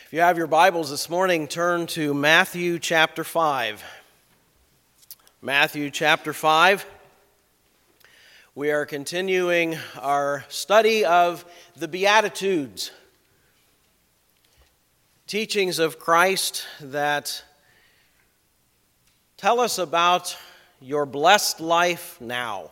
If you have your Bibles this morning, turn to Matthew chapter 5. Matthew chapter 5. We are continuing our study of the Beatitudes, teachings of Christ that tell us about your blessed life now.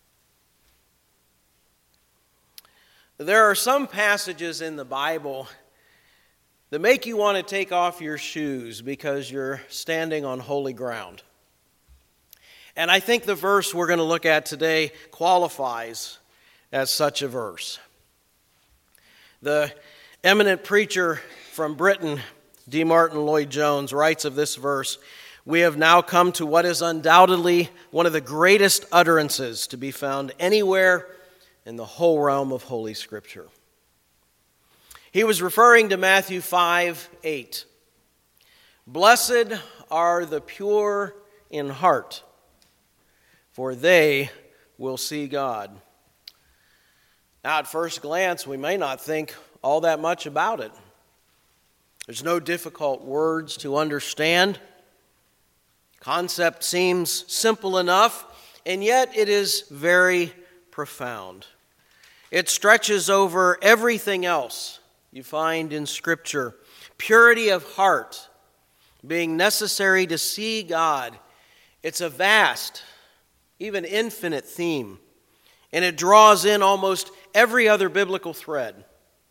There are some passages in the Bible that make you want to take off your shoes because you're standing on holy ground. And I think the verse we're going to look at today qualifies as such a verse. The eminent preacher from Britain, D. Martin Lloyd-Jones, writes of this verse, "We have now come to what is undoubtedly one of the greatest utterances to be found anywhere in the whole realm of Holy Scripture." He was referring to Matthew 5:8. "Blessed are the pure in heart, for they will see God." Now, at first glance, we may not think all that much about it. There's no difficult words to understand. Concept seems simple enough, and yet it is very profound. It stretches over everything else you find in Scripture. Purity of heart being necessary to see God. It's a vast, even infinite theme, and it draws in almost every other biblical thread.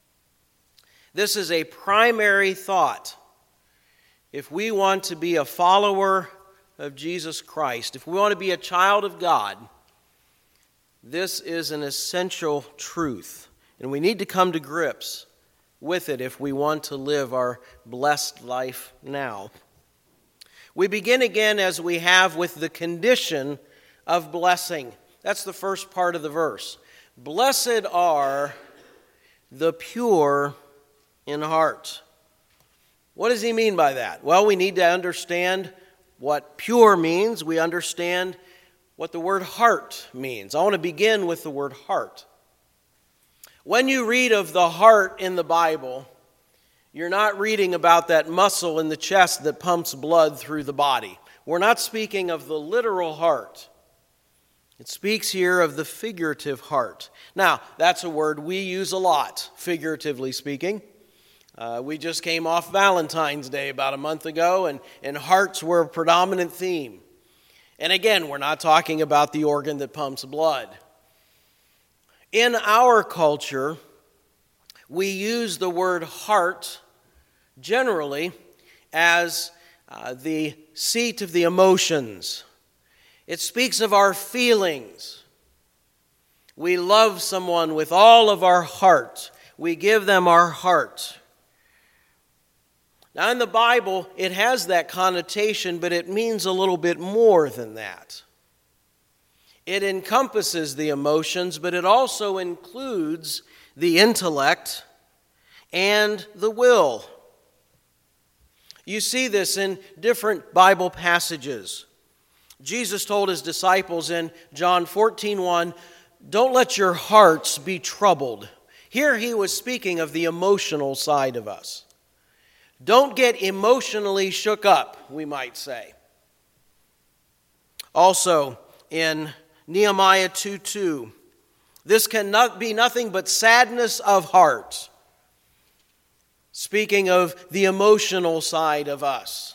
This is a primary thought. If we want to be a follower of Jesus Christ, if we want to be a child of God, this is an essential truth, and we need to come to grips with it if we want to live our blessed life now. We begin again, as we have, with the condition of blessing. That's the first part of the verse. Blessed are the pure in heart. What does he mean by that? Well, we need to understand what pure means. We understand what the word heart means. I want to begin with the word heart. When you read of the heart in the Bible, you're not reading about that muscle in the chest that pumps blood through the body. We're not speaking of the literal heart. It speaks here of the figurative heart. Now, that's a word we use a lot, figuratively speaking. We just came off Valentine's Day about a month ago, and hearts were a predominant theme. And again, we're not talking about the organ that pumps blood. In our culture, we use the word heart generally as the seat of the emotions. It speaks of our feelings. We love someone with all of our heart. We give them our heart. Now, in the Bible, it has that connotation, but it means a little bit more than that. It encompasses the emotions, but it also includes the intellect and the will. You see this in different Bible passages. Jesus told his disciples in John 14:1, "Don't let your hearts be troubled." Here he was speaking of the emotional side of us. Don't get emotionally shook up, we might say. Also, in Nehemiah 2:2, "This cannot be nothing but sadness of heart." Speaking of the emotional side of us.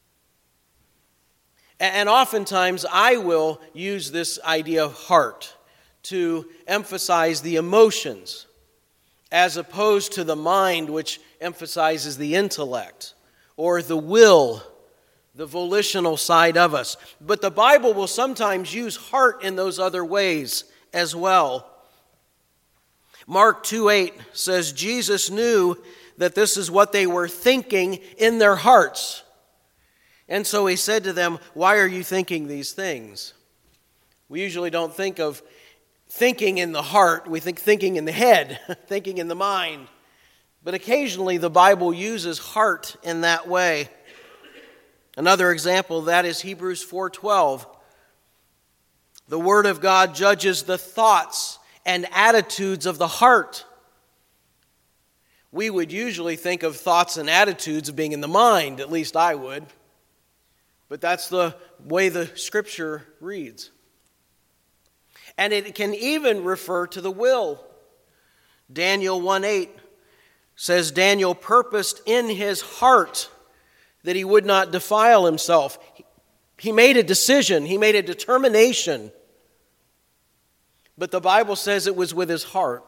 And oftentimes I will use this idea of heart to emphasize the emotions, as opposed to the mind, which emphasizes the intellect, or the will, the volitional side of us. But the Bible will sometimes use heart in those other ways as well. Mark 2:8 says Jesus knew that this is what they were thinking in their hearts. And so he said to them, "Why are you thinking these things?" We usually don't think of thinking in the heart. We think thinking in the head, thinking in the mind. But occasionally the Bible uses heart in that way. Another example of that is Hebrews 4:12. The Word of God judges the thoughts and attitudes of the heart. We would usually think of thoughts and attitudes being in the mind, at least I would. But that's the way the Scripture reads. And it can even refer to the will. Daniel 1:8 says Daniel purposed in his heart that he would not defile himself. He made a decision, he made a determination. But the Bible says it was with his heart.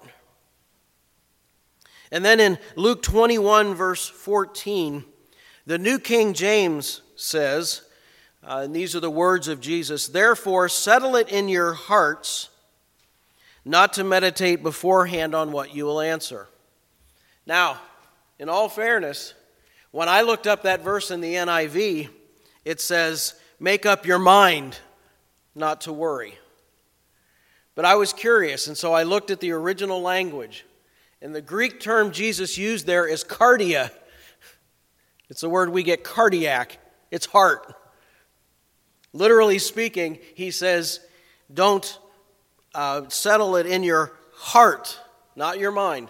And then in Luke 21, verse 14, the New King James says, and these are the words of Jesus, "Therefore settle it in your hearts not to meditate beforehand on what you will answer." Now, in all fairness, when I looked up that verse in the NIV, it says, "Make up your mind not to worry." But I was curious, and so I looked at the original language. And the Greek term Jesus used there is cardia. It's the word we get cardiac. It's heart. Literally speaking, he says, don't settle it in your heart, not your mind.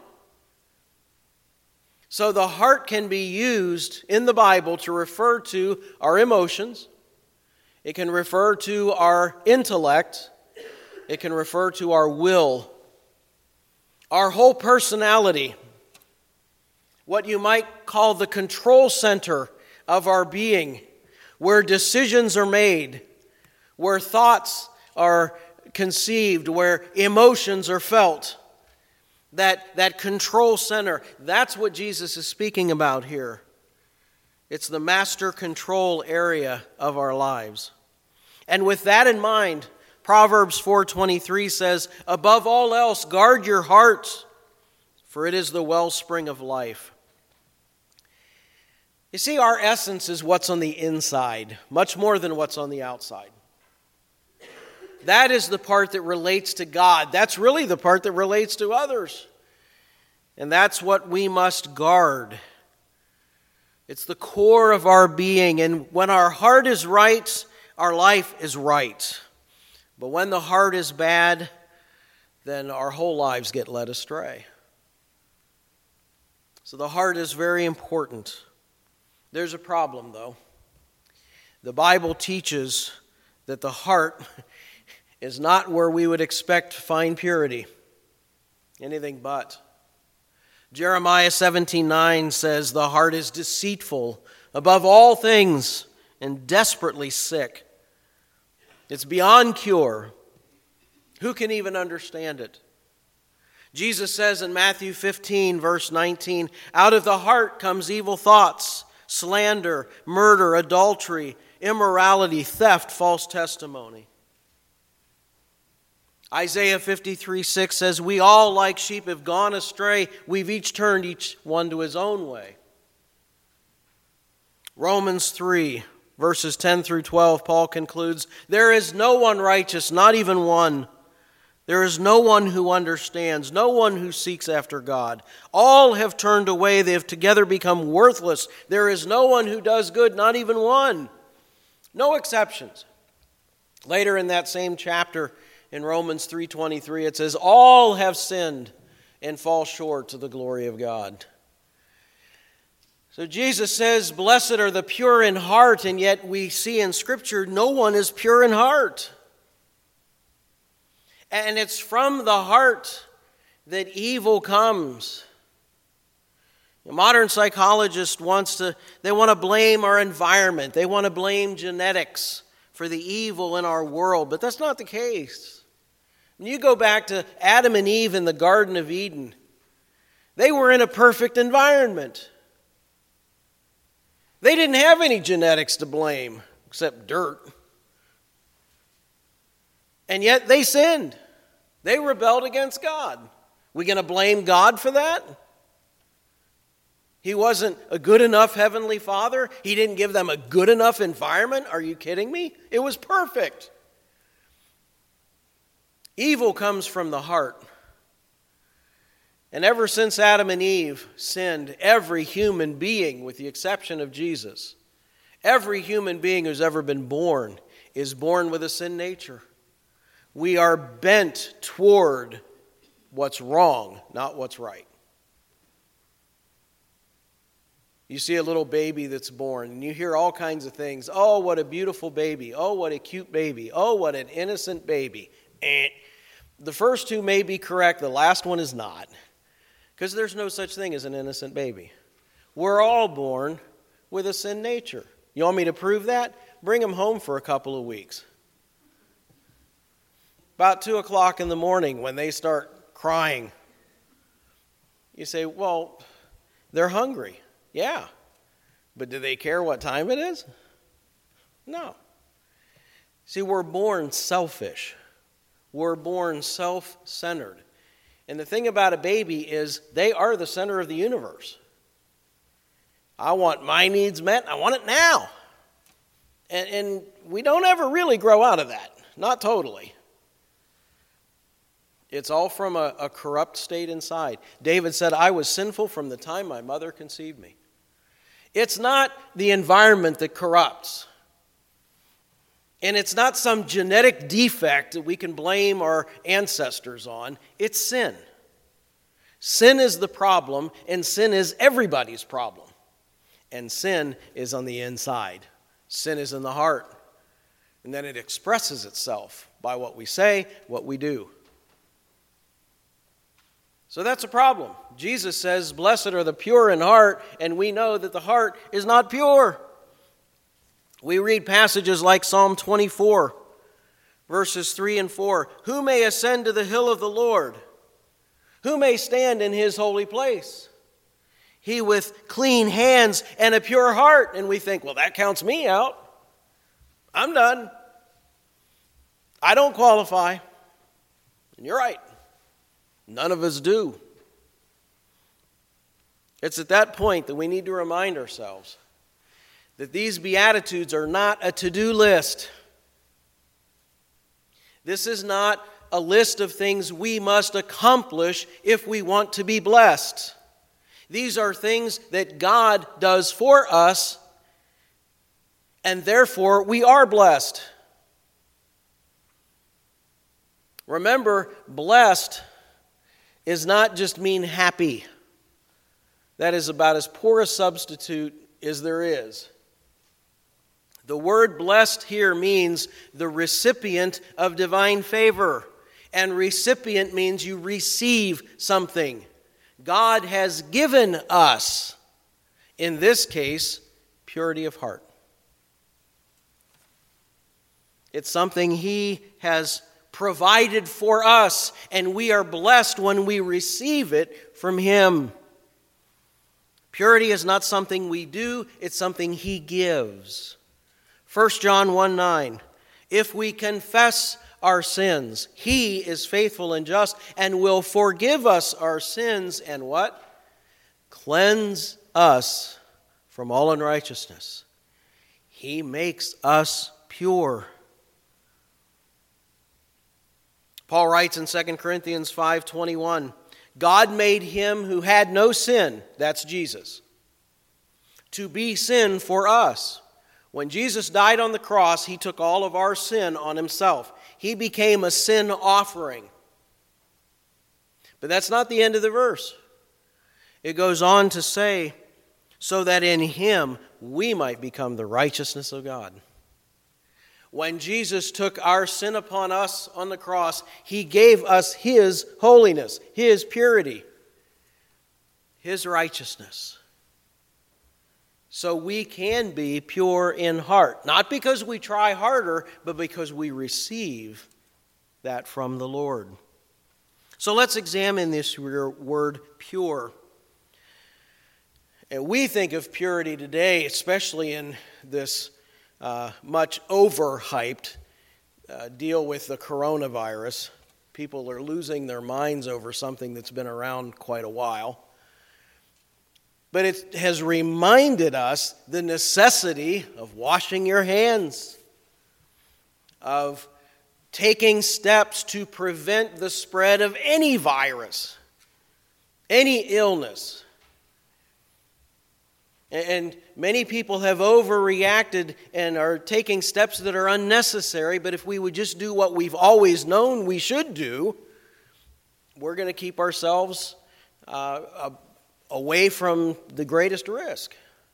So the heart can be used in the Bible to refer to our emotions. It can refer to our intellect. It can refer to our will. Our whole personality, what you might call the control center of our being, where decisions are made, where thoughts are conceived, where emotions are felt, that control center, that's what Jesus is speaking about here. It's the master control area of our lives. And with that in mind, Proverbs 4:23 says, "Above all else, guard your heart, for it is the wellspring of life." You see, our essence is what's on the inside, much more than what's on the outside. That is the part that relates to God. That's really the part that relates to others. And that's what we must guard. It's the core of our being. And when our heart is right, our life is right. But when the heart is bad, then our whole lives get led astray. So the heart is very important. There's a problem, though. The Bible teaches that the heart is not where we would expect to find purity. Anything but. Jeremiah 17:9 says, "The heart is deceitful above all things and desperately sick. It's beyond cure. Who can even understand it?" Jesus says in Matthew 15, verse 19, "Out of the heart comes evil thoughts, slander, murder, adultery, immorality, theft, false testimony." Isaiah 53:6 says, "We all like sheep have gone astray. We've each turned each one to his own way." Romans 3, verses 10 through 12, Paul concludes, "There is no one righteous, not even one. There is no one who understands, no one who seeks after God. All have turned away, they have together become worthless. There is no one who does good, not even one." No exceptions. Later in that same chapter, in Romans 3:23, it says, "All have sinned and fall short of the glory of God." So Jesus says, "Blessed are the pure in heart," and yet we see in Scripture no one is pure in heart. And it's from the heart that evil comes. A modern psychologist want to blame our environment. They want to blame genetics for the evil in our world, but that's not the case. When you go back to Adam and Eve in the Garden of Eden, they were in a perfect environment. They didn't have any genetics to blame, except dirt. And yet they sinned. They rebelled against God. We going to blame God for that? He wasn't a good enough heavenly Father? He didn't give them a good enough environment? Are you kidding me? It was perfect. Evil comes from the heart. And ever since Adam and Eve sinned, every human being, with the exception of Jesus, every human being who's ever been born is born with a sin nature. We are bent toward what's wrong, not what's right. You see a little baby that's born, and you hear all kinds of things. Oh, what a beautiful baby. Oh, what a cute baby. Oh, what an innocent baby. The first two may be correct. The last one is not. Because there's no such thing as an innocent baby. We're all born with a sin nature. You want me to prove that? Bring them home for a couple of weeks. About 2 o'clock in the morning when they start crying, you say, well, they're hungry. Yeah. But do they care what time it is? No. See, we're born selfish. We're born self-centered. And the thing about a baby is they are the center of the universe. I want my needs met. I want it now. And we don't ever really grow out of that. Not totally. It's all from a corrupt state inside. David said, I was sinful from the time my mother conceived me. It's not the environment that corrupts. And it's not some genetic defect that we can blame our ancestors on. It's sin. Sin is the problem, and sin is everybody's problem. And sin is on the inside. Sin is in the heart. And then it expresses itself by what we say, what we do. So that's a problem. Jesus says, blessed are the pure in heart, and we know that the heart is not pure. We read passages like Psalm 24, verses 3 and 4. Who may ascend to the hill of the Lord? Who may stand in his holy place? He with clean hands and a pure heart. And we think, well, that counts me out. I'm done. I don't qualify. And you're right. None of us do. It's at that point that we need to remind ourselves that these Beatitudes are not a to-do list. This is not a list of things we must accomplish if we want to be blessed. These are things that God does for us, and therefore we are blessed. Remember, blessed is not just mean happy. That is about as poor a substitute as there is. The word blessed here means the recipient of divine favor. And recipient means you receive something. God has given us, in this case, purity of heart. It's something He has provided for us, and we are blessed when we receive it from Him. Purity is not something we do, it's something He gives. 1 John 1:9, if we confess our sins, He is faithful and just and will forgive us our sins and what? Cleanse us from all unrighteousness. He makes us pure. Paul writes in 2 Corinthians 5:21, God made Him who had no sin, that's Jesus, to be sin for us. When Jesus died on the cross, He took all of our sin on Himself. He became a sin offering. But that's not the end of the verse. It goes on to say, so that in Him we might become the righteousness of God. When Jesus took our sin upon us on the cross, He gave us His holiness, His purity, His righteousness. So we can be pure in heart. Not because we try harder, but because we receive that from the Lord. So let's examine this word pure. And we think of purity today, especially in this much overhyped deal with the coronavirus. People are losing their minds over something that's been around quite a while. But it has reminded us the necessity of washing your hands, of taking steps to prevent the spread of any virus, any illness. And many people have overreacted and are taking steps that are unnecessary, but if we would just do what we've always known we should do, we're going to keep ourselves away from the greatest risk.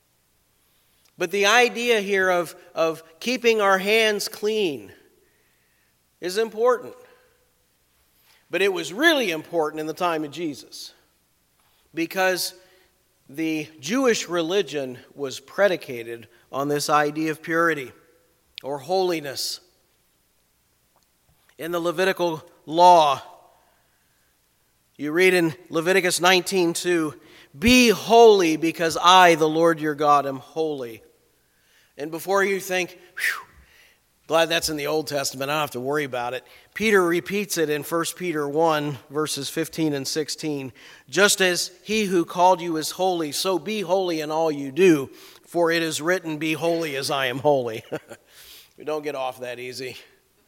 But the idea here of keeping our hands clean is important. But it was really important in the time of Jesus, because the Jewish religion was predicated on this idea of purity or holiness. In the Levitical law, you read in Leviticus 19:2, "Be holy because I, the Lord your God, am holy." And before you think, "Whew, glad that's in the Old Testament, I don't have to worry about it," Peter repeats it in 1 Peter 1, verses 15 and 16. "Just as he who called you is holy, so be holy in all you do, for it is written, 'Be holy as I am holy.'" We don't get off that easy.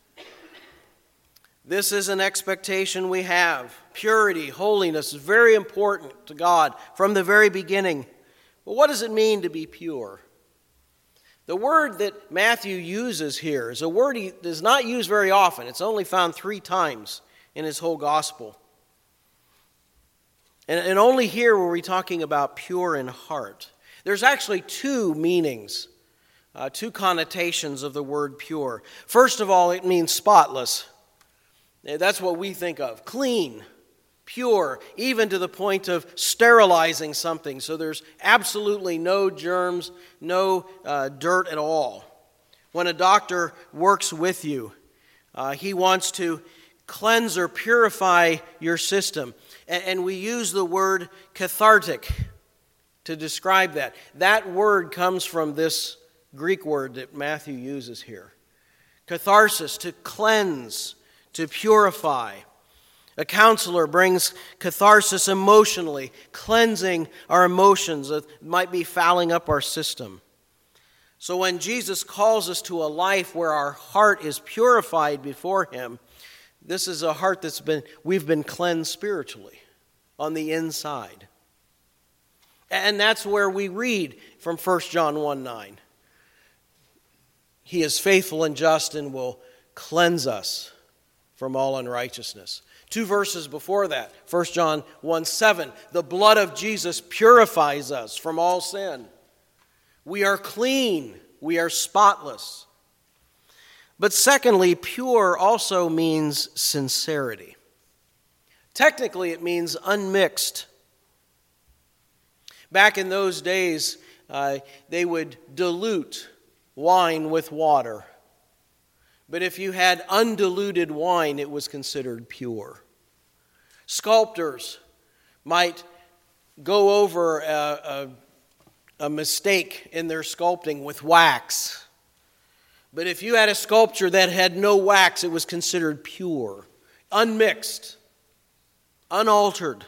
This is an expectation we have. Purity, holiness is very important to God from the very beginning. But what does it mean to be pure? The word that Matthew uses here is a word he does not use very often. It's only found 3 times in his whole gospel. And only here were we talking about pure in heart. There's actually 2 meanings, 2 connotations of the word pure. First of all, it means spotless. That's what we think of. Clean, pure, even to the point of sterilizing something. So there's absolutely no germs, no dirt at all. When a doctor works with you, he wants to cleanse or purify your system. And we use the word cathartic to describe that. That word comes from this Greek word that Matthew uses here. Catharsis, to cleanse, to purify. A counselor brings catharsis emotionally, cleansing our emotions that might be fouling up our system. So when Jesus calls us to a life where our heart is purified before Him, this is a heart we've been cleansed spiritually on the inside. And that's where we read from 1 John 1:9. He is faithful and just and will cleanse us from all unrighteousness. 2 verses before that, 1 John 1:7, the blood of Jesus purifies us from all sin. We are clean, we are spotless. But secondly, pure also means sincerity. Technically, it means unmixed. Back in those days, they would dilute wine with water. But if you had undiluted wine, it was considered pure. Sculptors might go over a mistake in their sculpting with wax. But if you had a sculpture that had no wax, it was considered pure, unmixed, unaltered.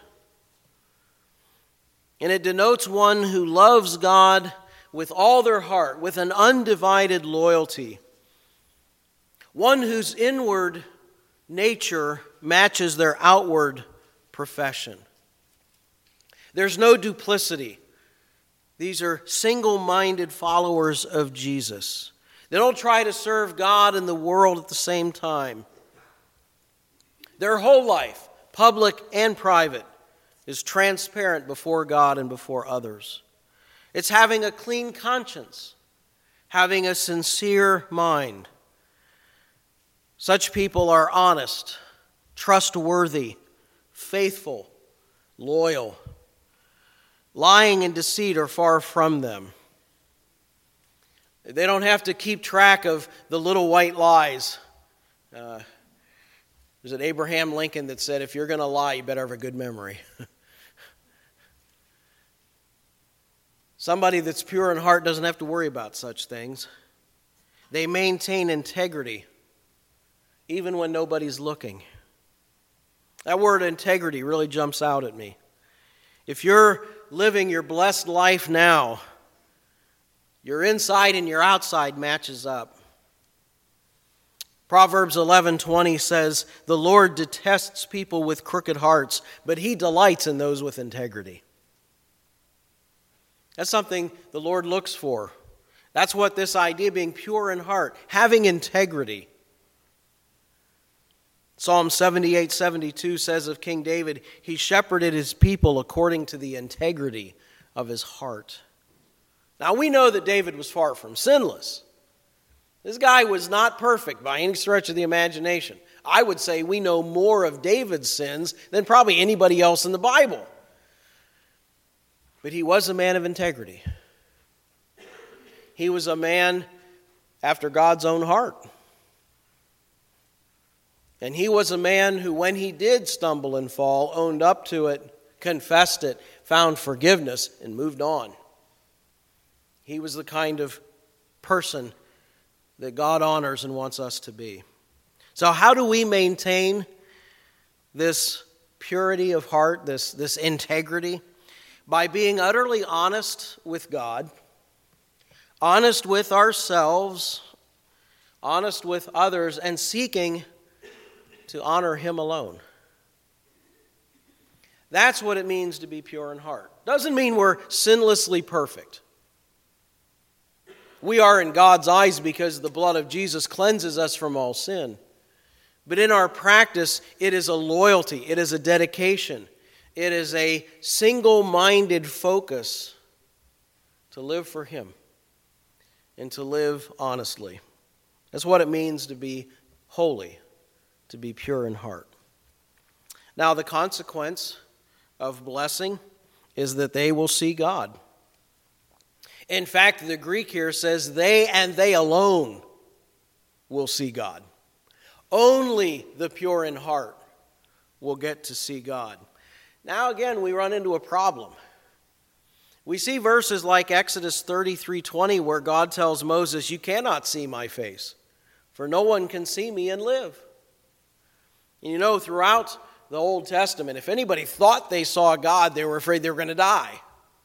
And it denotes one who loves God with all their heart, with an undivided loyalty. One whose inward nature matches their outward profession. There's no duplicity. These are single-minded followers of Jesus. They don't try to serve God and the world at the same time. Their whole life, public and private, is transparent before God and before others. It's having a clean conscience, having a sincere mind. Such people are honest, trustworthy, faithful, loyal. Lying and deceit are far from them. They don't have to keep track of the little white lies. Was it Abraham Lincoln that said, if you're going to lie, you better have a good memory? Somebody that's pure in heart doesn't have to worry about such things. They maintain integrity, even when nobody's looking. That word integrity really jumps out at me. If you're living your blessed life now, your inside and your outside matches up. Proverbs 11:20 says, "The Lord detests people with crooked hearts, but He delights in those with integrity." That's something the Lord looks for. That's what this idea of being pure in heart, having integrity. Psalm 78:72 says of King David, he shepherded his people according to the integrity of his heart. Now, we know that David was far from sinless. This guy was not perfect by any stretch of the imagination. I would say we know more of David's sins than probably anybody else in the Bible. But he was a man of integrity. He was a man after God's own heart. And he was a man who, when he did stumble and fall, owned up to it, confessed it, found forgiveness, and moved on. He was the kind of person that God honors and wants us to be. So how do we maintain this purity of heart, this integrity? By being utterly honest with God, honest with ourselves, honest with others, and seeking to honor Him alone. That's what it means to be pure in heart. Doesn't mean we're sinlessly perfect. We are in God's eyes because the blood of Jesus cleanses us from all sin. But in our practice, it is a loyalty, it is a dedication, it is a single-minded focus to live for Him and to live honestly. That's what it means to be holy, to be pure in heart. Now, the consequence of blessing is that they will see God. In fact, the Greek here says they and they alone will see God. Only the pure in heart will get to see God. Now again, we run into a problem. We see verses like Exodus 33:20 where God tells Moses, "You cannot see my face, for no one can see me and live." And you know, throughout the Old Testament, if anybody thought they saw God, they were afraid they were going to die.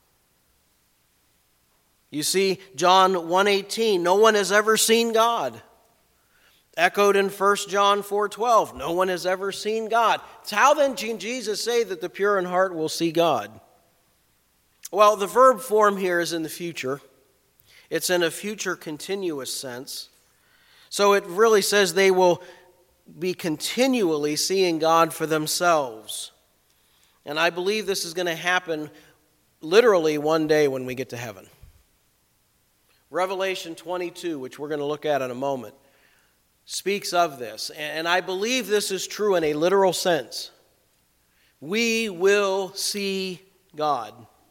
You see, John 1:18, no one has ever seen God. Echoed in 1 John 4:12, no one has ever seen God. So how then can Jesus say that the pure in heart will see God? Well, the verb form here is in the future. It's in a future continuous sense. So it really says they will be continually seeing God for themselves. And I believe this is going to happen literally one day when we get to heaven. Revelation 22, which we're going to look at in a moment, speaks of this. And I believe this is true in a literal sense. We will see God.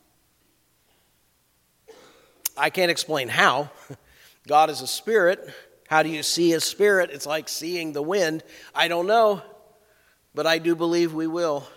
I can't explain how. God is a spirit. How do you see a spirit? It's like seeing the wind. I don't know, but I do believe we will.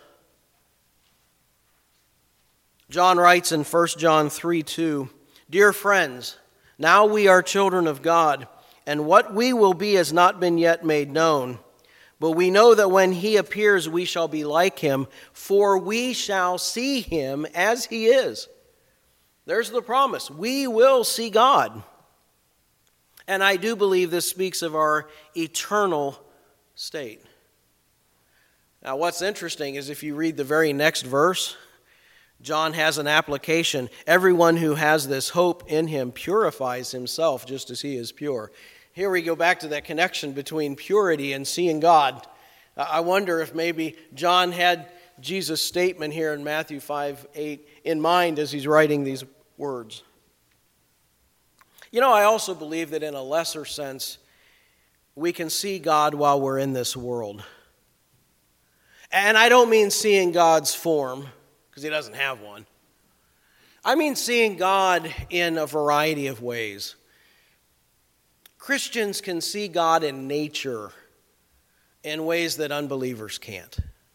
John writes in 1 John 3:2, "Dear friends, now we are children of God, and what we will be has not been yet made known. But we know that when He appears, we shall be like Him, for we shall see Him as He is." There's the promise. We will see God. And I do believe this speaks of our eternal state. Now, what's interesting is if you read the very next verse, John has an application. Everyone who has this hope in Him purifies himself just as He is pure. Here we go back to that connection between purity and seeing God. I wonder if maybe John had Jesus' statement here in Matthew 5:8 in mind as he's writing these words. You know, I also believe that in a lesser sense, we can see God while we're in this world. And I don't mean seeing God's form, because He doesn't have one. I mean seeing God in a variety of ways. Christians can see God in nature in ways that unbelievers can't.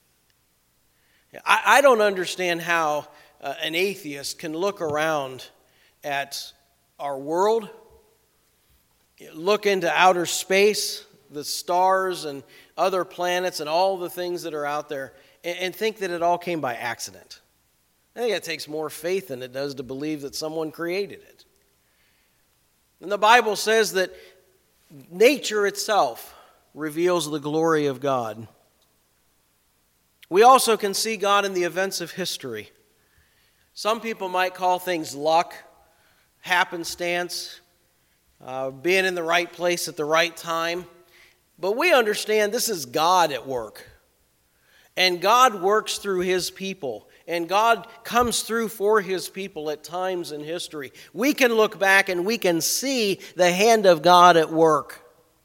I don't understand how an atheist can look around at our world, look into outer space, the stars and other planets and all the things that are out there, and think that it all came by accident. I think it takes more faith than it does to believe that someone created it. And the Bible says that nature itself reveals the glory of God. We also can see God in the events of history. Some people might call things luck, happenstance, being in the right place at the right time. But we understand this is God at work. And God works through His people. And God comes through for his people at times in history. We can look back and we can see the hand of God at work.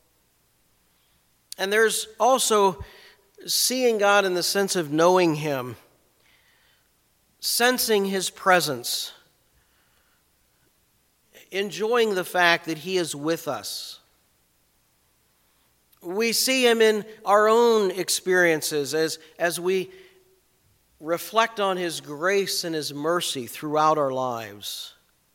And there's also seeing God in the sense of knowing him, sensing his presence, enjoying the fact that he is with us. We see him in our own experiences as we reflect on his grace and his mercy throughout our lives.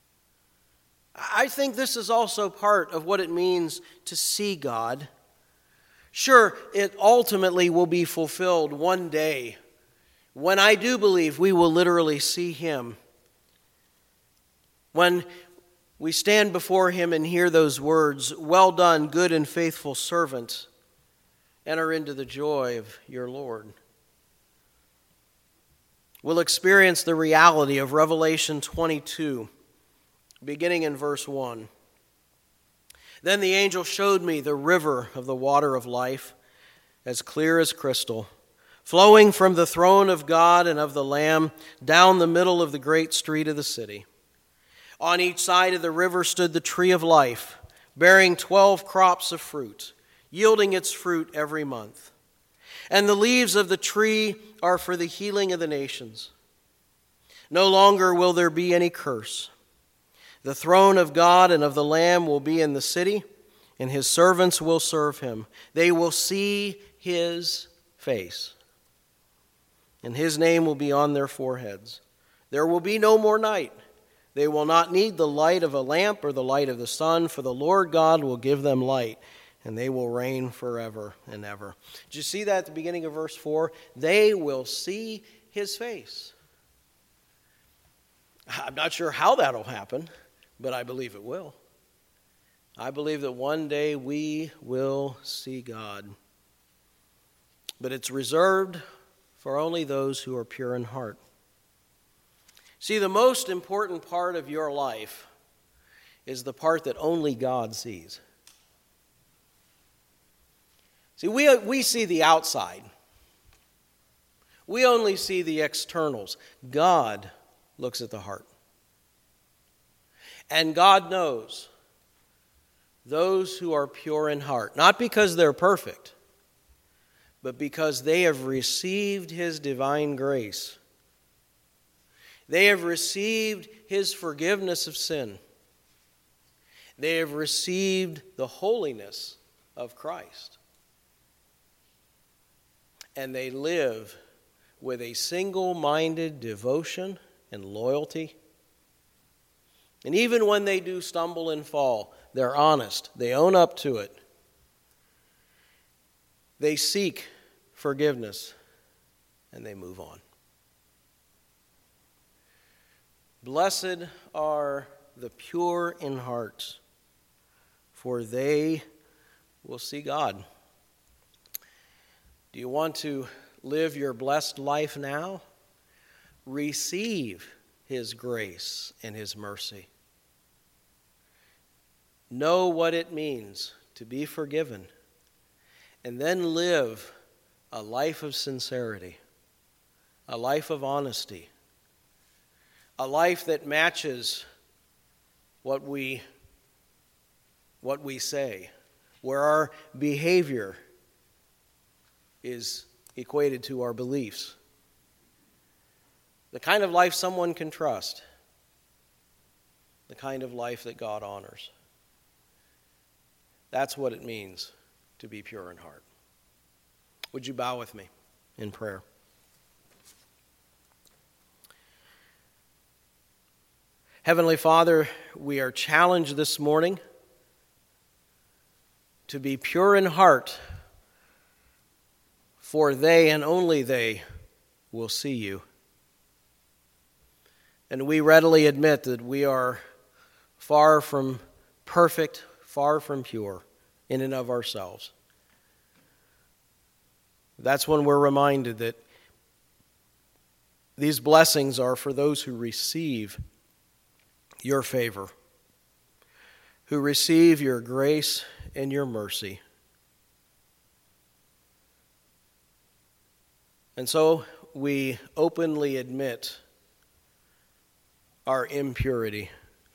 I think this is also part of what it means to see God. Sure, it ultimately will be fulfilled one day when I do believe we will literally see him. When we stand before him and hear those words, "Well done, good and faithful servant, enter into the joy of your Lord." We'll experience the reality of Revelation 22, beginning in verse 1. Then the angel showed me the river of the water of life, as clear as crystal, flowing from the throne of God and of the Lamb down the middle of the great street of the city. On each side of the river stood the tree of life, bearing 12 crops of fruit, yielding its fruit every month. And the leaves of the tree are for the healing of the nations. No longer will there be any curse. The throne of God and of the Lamb will be in the city, and his servants will serve him. They will see his face, and his name will be on their foreheads. There will be no more night. They will not need the light of a lamp or the light of the sun, for the Lord God will give them light, and they will reign forever and ever. Did you see that at the beginning of verse 4? They will see his face. I'm not sure how that'll happen, but I believe it will. I believe that one day we will see God. But it's reserved for only those who are pure in heart. See, the most important part of your life is the part that only God sees. See, we see the outside. We only see the externals. God looks at the heart. And God knows those who are pure in heart, not because they're perfect, but because they have received his divine grace. They have received his forgiveness of sin. They have received the holiness of Christ. And they live with a single-minded devotion and loyalty. And even when they do stumble and fall, they're honest. They own up to it. They seek forgiveness, and they move on. Blessed are the pure in heart, for they will see God. Do you want to live your blessed life now? Receive his grace and his mercy. Know what it means to be forgiven, and then live a life of sincerity, a life of honesty, a life that matches what we say, where our behavior is equated to our beliefs. The kind of life someone can trust. The kind of life that God honors. That's what it means to be pure in heart. Would you bow with me in prayer? Heavenly Father, we are challenged this morning to be pure in heart, for they and only they will see you. And we readily admit that we are far from perfect, far from pure in and of ourselves. That's when we're reminded that these blessings are for those who receive your favor, who receive your grace and your mercy. And so we openly admit our impurity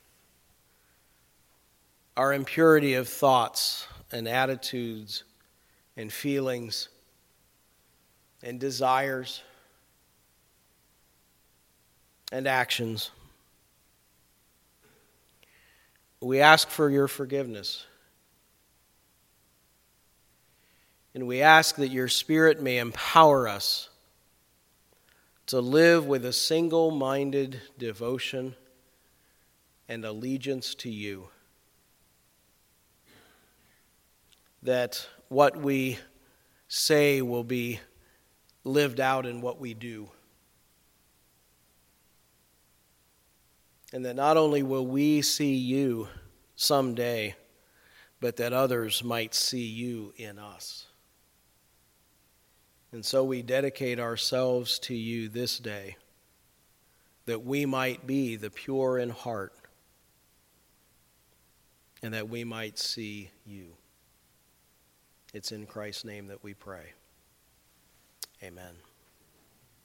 of thoughts and attitudes and feelings and desires and actions. We ask for your forgiveness. And we ask that your Spirit may empower us to live with a single-minded devotion and allegiance to you. That what we say will be lived out in what we do. And that not only will we see you someday, but that others might see you in us. And so we dedicate ourselves to you this day, that we might be the pure in heart, and that we might see you. It's in Christ's name that we pray. Amen.